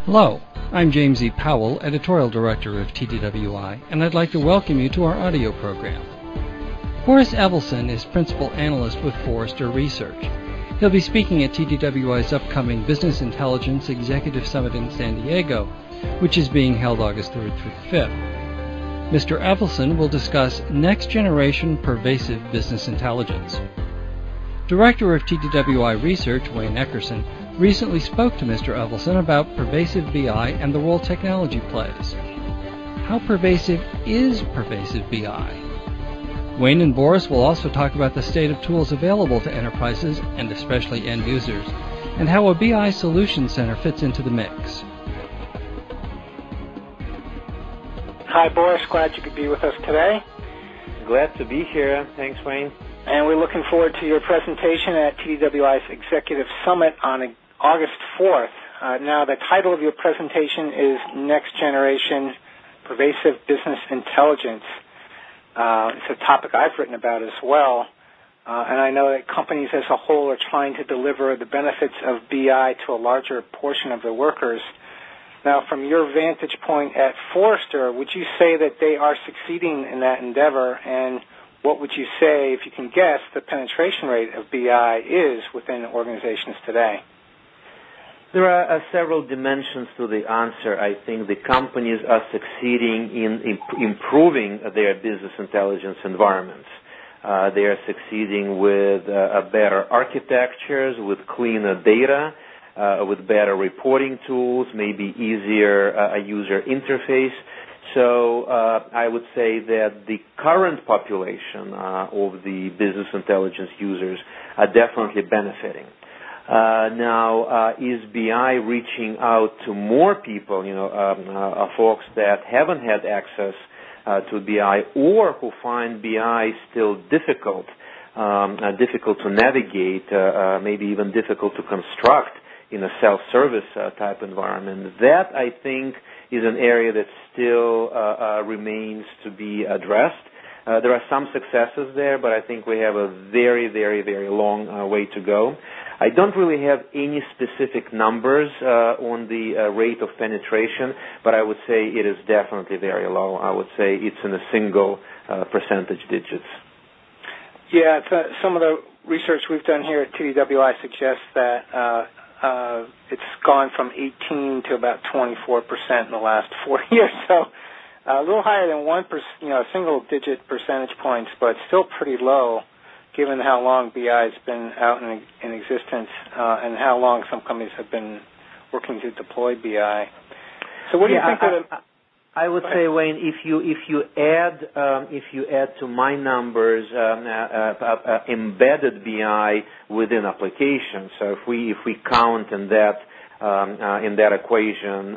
Hello, I'm James E. Powell, Editorial Director of TDWI, and I'd like to welcome you to our audio program. Boris Evelson is Principal Analyst with Forrester Research. He'll be speaking at TDWI's upcoming Business Intelligence Executive Summit in San Diego, which is being held August 3rd through the 5th. Mr. Evelson will discuss next-generation pervasive business intelligence. Director of TDWI Research, Wayne Eckerson, recently spoke to Mr. Evelson about pervasive BI and the role technology plays. How pervasive is pervasive BI? Wayne and Boris will also talk about the state of tools available to enterprises, and especially end users, and how a BI Solution Center fits into the mix. Hi, Boris. Glad you could be with us today. Glad to be here. Thanks, Wayne. And we're looking forward to your presentation at TDWI's Executive Summit on August 4th. Now, the title of your presentation is Next Generation Pervasive Business Intelligence. It's a topic I've written about as well. And I know that companies as a whole are trying to deliver the benefits of BI to a larger portion of their workers. Now, from your vantage point at Forrester, would you say that they are succeeding in that endeavor? And what would you say, if you can guess, the penetration rate of BI is within organizations today? There are several dimensions to the answer. I think the companies are succeeding in improving their business intelligence environments. They are succeeding with better architectures, with cleaner data, with better reporting tools, maybe easier user interface. So I would say that the current population of the business intelligence users are definitely benefiting. Now, is BI reaching out to more people, folks that haven't had access to BI or who find BI still difficult to navigate, maybe even difficult to construct in a self-service type environment? That, I think, is an area that still remains to be addressed. There are some successes there, but I think we have a very, very, very long way to go. I don't really have any specific numbers on the rate of penetration, but I would say it is definitely very low. I would say it's in a single percentage digits. Yeah, some of the research we've done here at TDWI suggests that it's gone from 18 to about 24% in the last 4 years, so a little higher than 1%, single-digit percentage points, but still pretty low, given how long BI has been out in existence and how long some companies have been working to deploy BI. So, what do you think? I would say, Wayne, if you add to my numbers embedded BI within applications, so if we count in that equation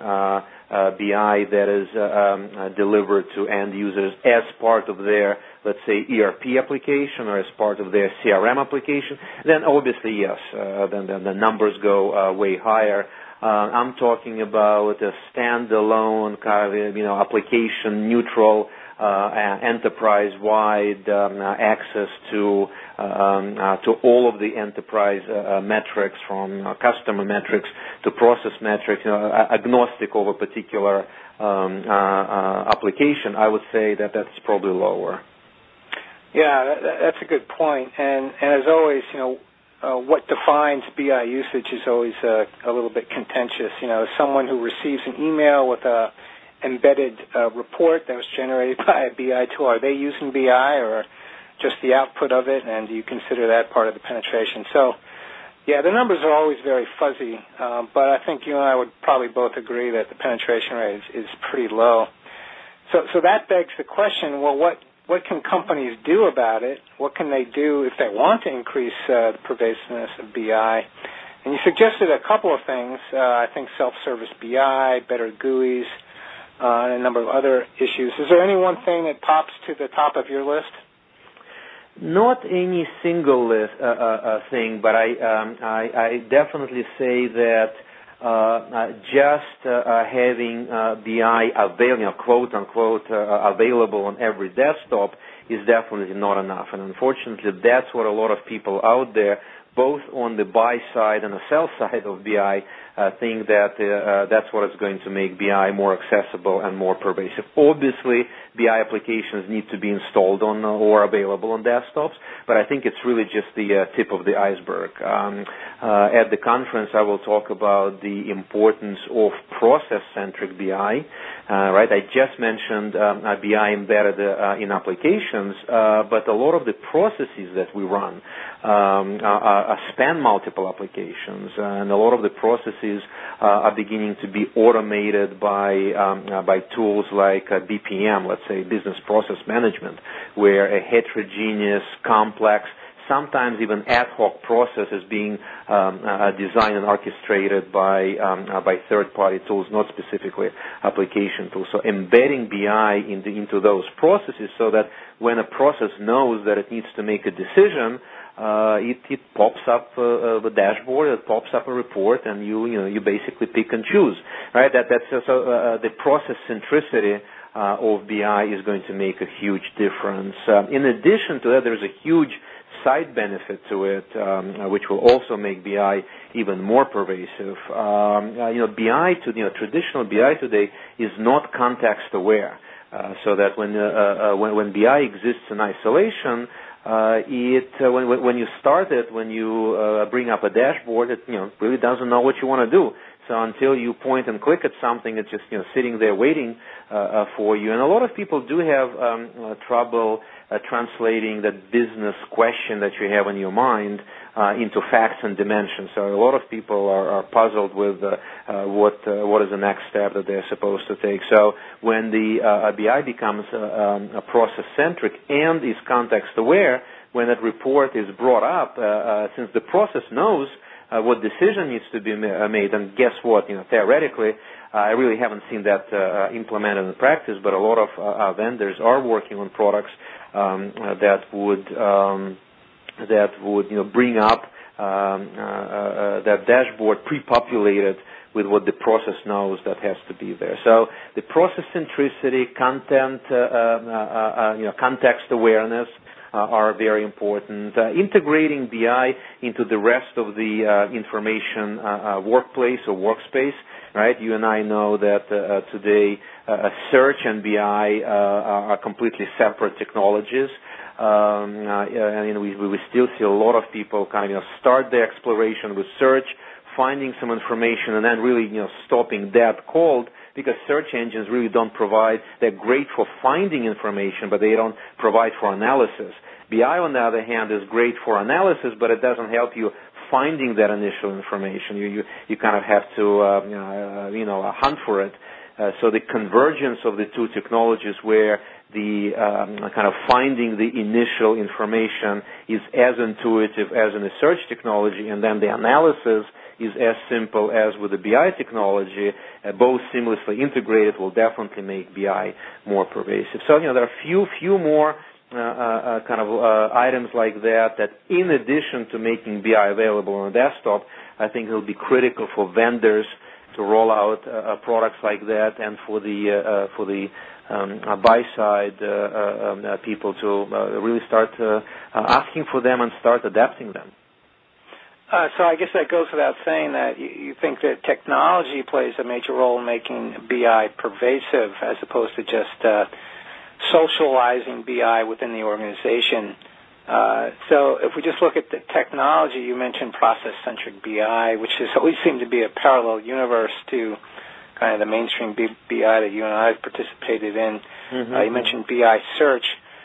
BI that is delivered to end users as part of their, let's say, ERP application or as part of their CRM application, then obviously yes, then the numbers go way higher. I'm talking about a standalone kind of, application neutral, enterprise-wide access to all of the enterprise metrics, from customer metrics to process metrics, agnostic of a particular application. I would say that that's probably lower. Yeah, that's a good point. And as always, what defines BI usage is always a little bit contentious. Someone who receives an email with a embedded report that was generated by a BI tool, are they using BI or just the output of it, and do you consider that part of the penetration? So, yeah, the numbers are always very fuzzy, but I think you and I would probably both agree that the penetration rate is pretty low. So that begs the question, well, what can companies do about it? What can they do if they want to increase the pervasiveness of BI? And you suggested a couple of things, I think self-service BI, better GUIs, and a number of other issues. Is there any one thing that pops to the top of your list? Not any single list thing, but I definitely say that just having BI available, quote unquote, available on every desktop is definitely not enough. And unfortunately, that's what a lot of people out there both on the buy side and the sell side of BI, think that that's what is going to make BI more accessible and more pervasive. Obviously, BI applications need to be installed on or available on desktops, but I think it's really just the tip of the iceberg. At the conference, I will talk about the importance of process-centric BI. Right? I just mentioned BI embedded in applications, but a lot of the processes that we run span multiple applications, and a lot of the processes are beginning to be automated by tools like BPM, let's say business process management, where a heterogeneous, complex, sometimes even ad hoc process is being designed and orchestrated by third-party tools, not specifically application tools. So embedding BI into those processes so that when a process knows that it needs to make a decision, it pops up the dashboard, it pops up a report, and you basically pick and choose, right? That's the process centricity of BI is going to make a huge difference. In addition to that, there's a huge side benefit to it, which will also make BI even more pervasive. Traditional BI today is not context aware, so that when BI exists in isolation, when you start it, when you bring up a dashboard, it really doesn't know what you want to do. So until you point and click at something, it's just sitting there waiting for you. And a lot of people do have trouble translating that business question that you have in your mind into facts and dimensions. So a lot of people are puzzled with what is the next step that they're supposed to take. So when the BI becomes process-centric and is context-aware, when that report is brought up, since the process knows what decision needs to be made, and guess what? Theoretically, I really haven't seen that implemented in practice, but a lot of vendors are working on products that would bring up that dashboard pre-populated with what the process knows that has to be there. So the process centricity, context awareness are very important. Integrating BI into the rest of the information workplace or workspace, right? You and I know that today search and BI are completely separate technologies. We still see a lot of people kind of start their exploration with search, finding some information, and then really stopping dead cold, because search engines really don't provide. They're great for finding information, but they don't provide for analysis. BI, on the other hand, is great for analysis, but it doesn't help you finding that initial information. You kind of have to hunt for it. So the convergence of the two technologies, where the kind of finding the initial information is as intuitive as in the search technology, and then the analysis is as simple as with the BI technology, both seamlessly integrated, will definitely make BI more pervasive. So there are few more items like that in addition to making BI available on a desktop, I think it will be critical for vendors to roll out products like that, and for the buy side people to really start asking for them and start adapting them. So I guess that goes without saying that you think that technology plays a major role in making BI pervasive, as opposed to just socializing BI within the organization. So if we just look at the technology, you mentioned process-centric BI, which has always seemed to be a parallel universe to kind of the mainstream BI that you and I have participated in. Mm-hmm. You mentioned BI search.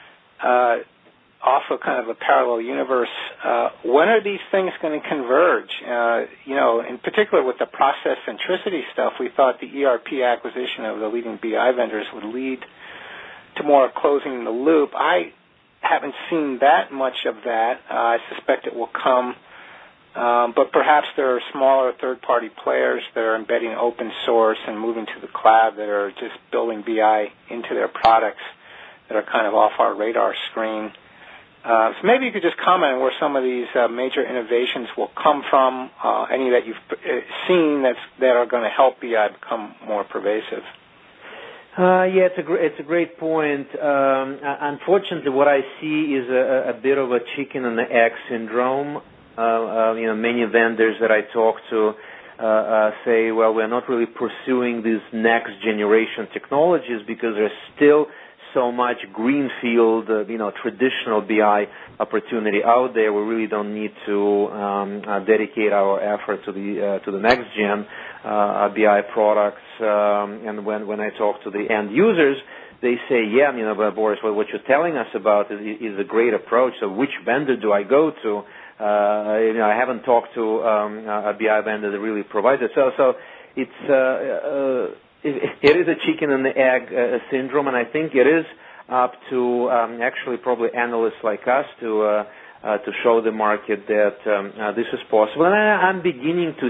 Also kind of a parallel universe. When are these things going to converge? In particular with the process centricity stuff, we thought the ERP acquisition of the leading BI vendors would lead to more closing the loop. I haven't seen that much of that. I suspect it will come. But perhaps there are smaller third-party players that are embedding open source and moving to the cloud that are just building BI into their products that are kind of off our radar screen. So maybe you could just comment on where some of these major innovations will come from, any that you've seen that are going to help BI become more pervasive. It's a great point. Unfortunately, what I see is a bit of a chicken and the egg syndrome. Many vendors that I talk to say, well, we're not really pursuing these next generation technologies because there's still so much greenfield, traditional BI opportunity out there. We really don't need to dedicate our effort to the next gen BI products. And when I talk to the end users, they say, yeah, Boris, what you're telling us about is a great approach. So which vendor do I go to? I haven't talked to a BI vendor that really provides it. So it's it is a chicken and the egg syndrome, and I think it is up to actually probably analysts like us to show the market that this is possible. And I'm beginning to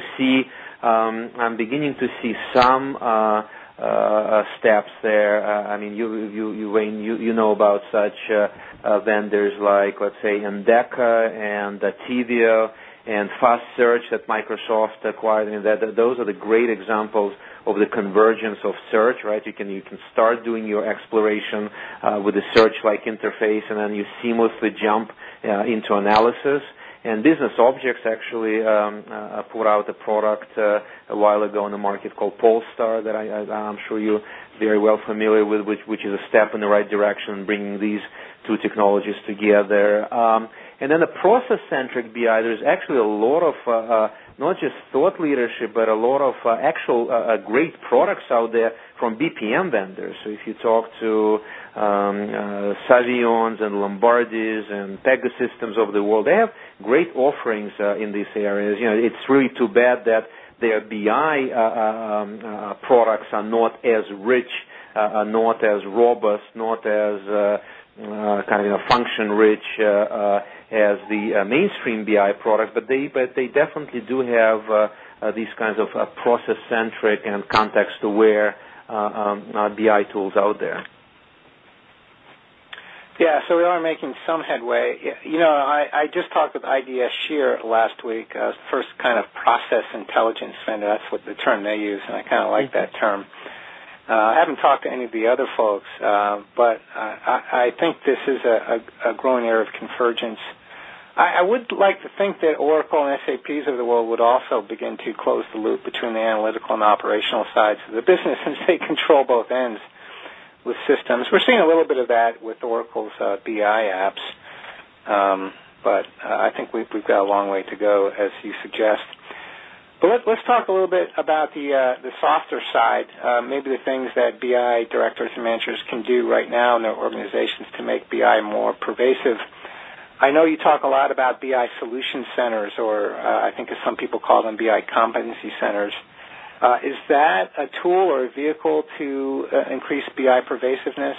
see some steps there. You know about such vendors like, let's say, Endeca and Tivio and Fast Search that Microsoft acquired. Those are the great examples of the convergence of search, right? You can start doing your exploration with a search-like interface, and then you seamlessly jump into analysis. And Business Objects actually put out a product a while ago in the market called Polestar that I'm sure you're very well familiar with, which is a step in the right direction, bringing these two technologies together. And then the process-centric BI, there's actually a lot of not just thought leadership, but a lot of actual great products out there from BPM vendors. So if you talk to Savions and Lombardis and Pegasystems of the world, they have great offerings in these areas. It's really too bad that their BI products are not as rich, not as robust, not as function rich as the mainstream BI products, but they definitely do have these kinds of process-centric and context-aware BI tools out there. Yeah, so we are making some headway. I just talked with IDS Shear last week, first kind of process intelligence vendor. That's what the term they use, and I kind of like that term. I haven't talked to any of the other folks, but I think this is a growing area of convergence. I would like to think that Oracle and SAPs of the world would also begin to close the loop between the analytical and operational sides of the business, since they control both ends with systems. We're seeing a little bit of that with Oracle's BI apps, but I think we've got a long way to go, as you suggest. But let's talk a little bit about the softer side, maybe the things that BI directors and managers can do right now in their organizations to make BI more pervasive. I know you talk a lot about BI solution centers, or I think as some people call them, BI competency centers. Is that a tool or a vehicle to increase BI pervasiveness?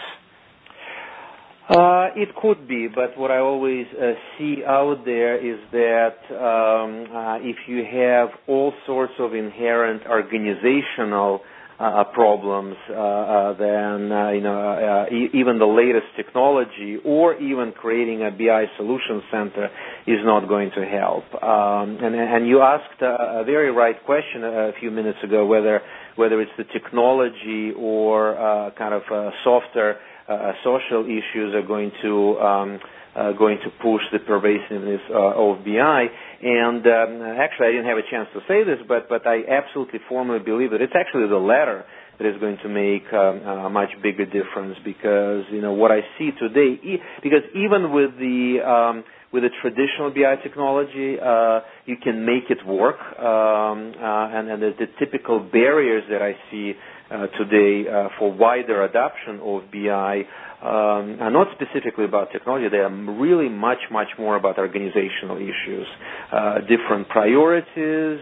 It could be, but what I always see out there is that if you have all sorts of inherent organizational problems, then even the latest technology or even creating a BI solution center is not going to help. And you asked a very right question a few minutes ago, whether it's the technology or softer social issues are going to push the pervasiveness of BI. And actually, I didn't have a chance to say this, but I absolutely firmly believe that it's actually the latter that is going to make a much bigger difference, because what I see today, because even with the traditional BI technology, you can make it work, and the typical barriers that I see today for wider adoption of BI are not specifically about technology. They are really much, much more about organizational issues, different priorities,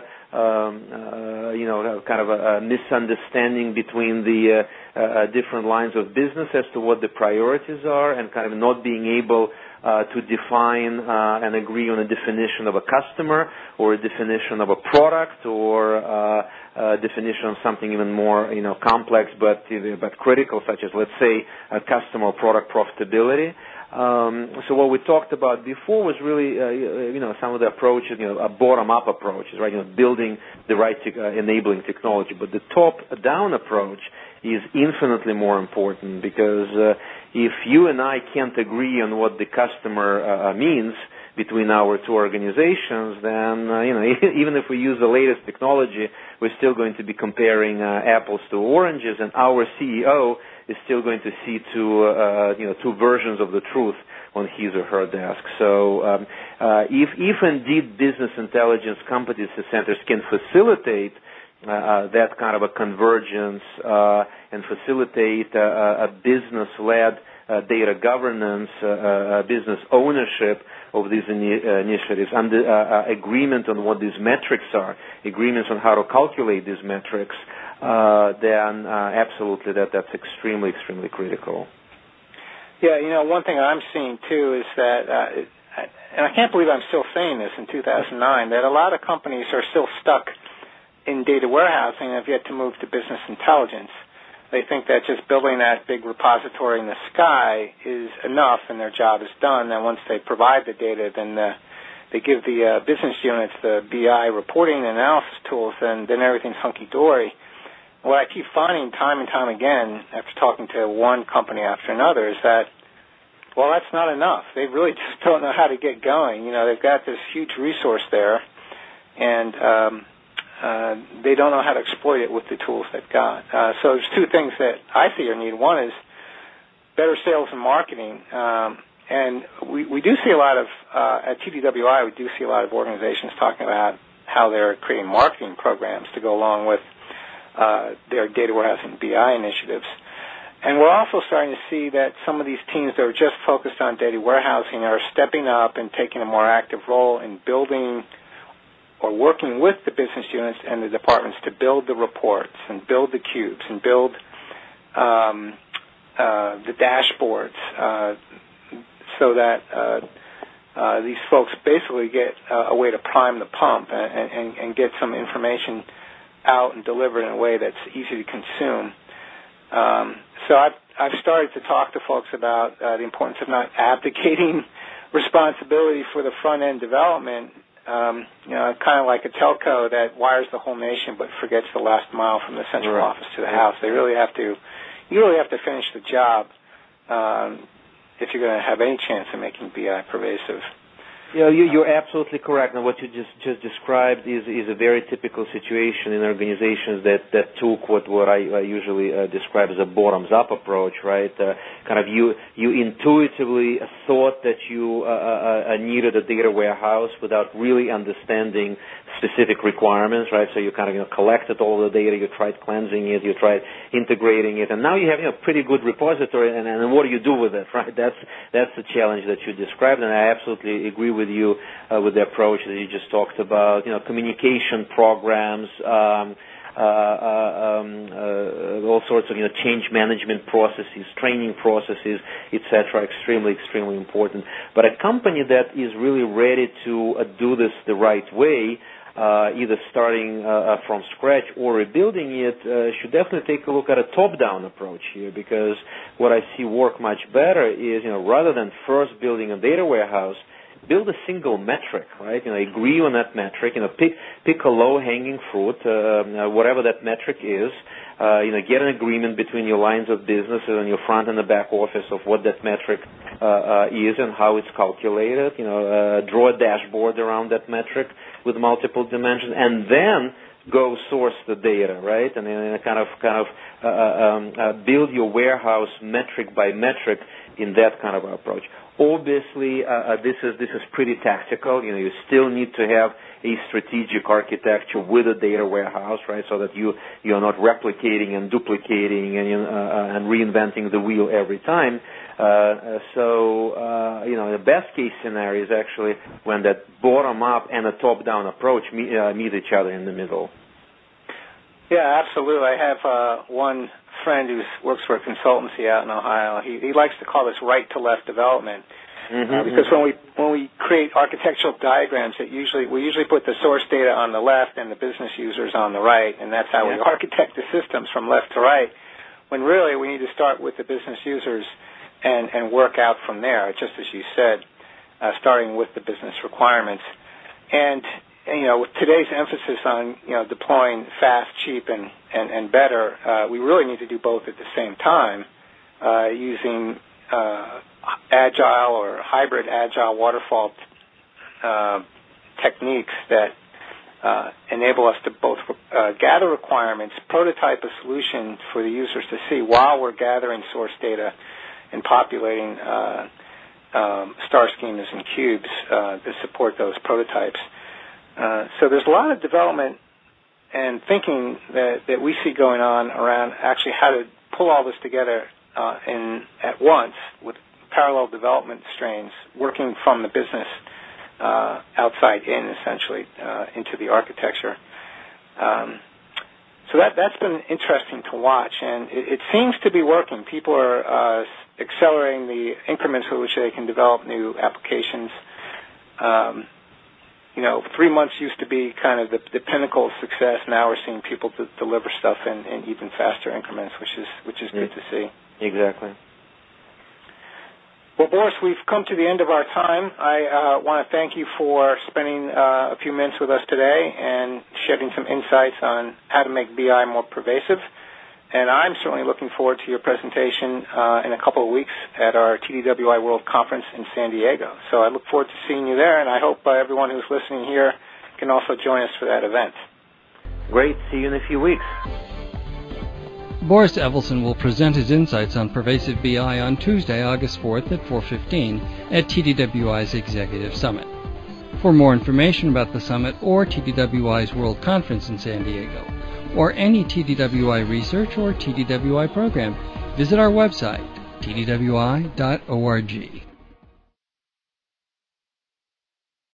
kind of a misunderstanding between the different lines of business as to what the priorities are, and kind of not being able to define and agree on a definition of a customer, or a definition of a product, or a definition of something even more complex but critical, such as, let's say, a customer or product profitability. So what we talked about before was really some of the approaches, a bottom-up approaches, right? Building the right enabling technology. But the top-down approach is infinitely more important, because if you and I can't agree on what the customer means, between our two organizations, then even if we use the latest technology, we're still going to be comparing apples to oranges, and our CEO is still going to see two versions of the truth on his or her desk. So if indeed business intelligence competency centers can facilitate that kind of a convergence and facilitate a business-led data governance, business ownership of these initiatives, and agreement on what these metrics are, agreements on how to calculate these metrics, then absolutely that's extremely, extremely critical. Yeah, one thing I'm seeing, too, is that, and I can't believe I'm still saying this in 2009, that a lot of companies are still stuck in data warehousing and have yet to move to business intelligence. They think that just building that big repository in the sky is enough and their job is done. And once they provide the data, then they give the business units the BI reporting and analysis tools, and then everything's hunky-dory. What I keep finding time and time again after talking to one company after another is that, well, that's not enough. They really just don't know how to get going. They've got this huge resource there, and they don't know how to exploit it with the tools they've got. So there's two things that I see are needed. One is better sales and marketing. And we do see a lot of, at TDWI, we do see a lot of organizations talking about how they're creating marketing programs to go along with their data warehousing BI initiatives. And we're also starting to see that some of these teams that are just focused on data warehousing are stepping up and taking a more active role in building or working with the business units and the departments to build the reports and build the cubes and build the dashboards so that these folks basically get a way to prime the pump and get some information out and delivered in a way that's easy to consume. So I've started to talk to folks about the importance of not abdicating responsibility for the front-end development. Kind of like a telco that wires the whole nation but forgets the last mile from the central office to the house. You really have to finish the job if you're going to have any chance of making BI pervasive. Yeah, you're absolutely correct. And what you just described is a very typical situation in organizations that took what I usually describe as a bottoms-up approach, right? Kind of you intuitively thought that you needed a data warehouse without really understanding specific requirements, right? So you kind of collected all the data, you tried cleansing it, you tried integrating it, and now you have a pretty good repository. And what do you do with it, right? That's the challenge that you described, and I absolutely agree with you with the approach that you just talked about. Communication programs, all sorts of change management processes, training processes, etc. Extremely, extremely important. But a company that is really ready to do this the right way, either starting from scratch or rebuilding it, should definitely take a look at a top-down approach here, because what I see work much better is, rather than first building a data warehouse, build a single metric, right? Agree on that metric. Pick a low-hanging fruit, whatever that metric is. Get an agreement between your lines of business and your front and the back office of what that metric is and how it's calculated. Draw a dashboard around that metric with multiple dimensions, and then go source the data, right? And then kind of build your warehouse metric by metric in that kind of approach. Obviously, this is pretty tactical. You still need to have a strategic architecture with a data warehouse, right? So that you are not replicating and duplicating and reinventing the wheel every time. The best case scenario is actually when that bottom up and a top down approach meet each other in the middle. Yeah, absolutely. I have one friend who works for a consultancy out in Ohio. He likes to call this right to left development, because when we create architectural diagrams, we usually put the source data on the left and the business users on the right, and that's how we architect the systems from left to right. When really we need to start with the business users and work out from there, just as you said, starting with the business requirements. And with today's emphasis on deploying fast, cheap, and better, we really need to do both at the same time, using agile or hybrid agile waterfall techniques that enable us to both gather requirements, prototype a solution for the users to see while we're gathering source data and populating star schemas and cubes to support those prototypes. So there's a lot of development and thinking that we see going on around actually how to pull all this together at once with parallel development strains working from the business outside in, essentially, into the architecture. So that's been interesting to watch, and it seems to be working. People are accelerating the increments with which they can develop new applications. 3 months used to be kind of the pinnacle of success. Now we're seeing people deliver stuff in even faster increments, which is good to see. Exactly. Well, Boris, we've come to the end of our time. I want to thank you for spending a few minutes with us today and shedding some insights on how to make BI more pervasive. And I'm certainly looking forward to your presentation in a couple of weeks at our TDWI World Conference in San Diego. So I look forward to seeing you there, and I hope everyone who's listening here can also join us for that event. Great. See you in a few weeks. Boris Evelson will present his insights on pervasive BI on Tuesday, August 4th at 4:15 at TDWI's Executive Summit. For more information about the summit or TDWI's World Conference in San Diego, or any TDWI research or TDWI program, visit our website, tdwi.org.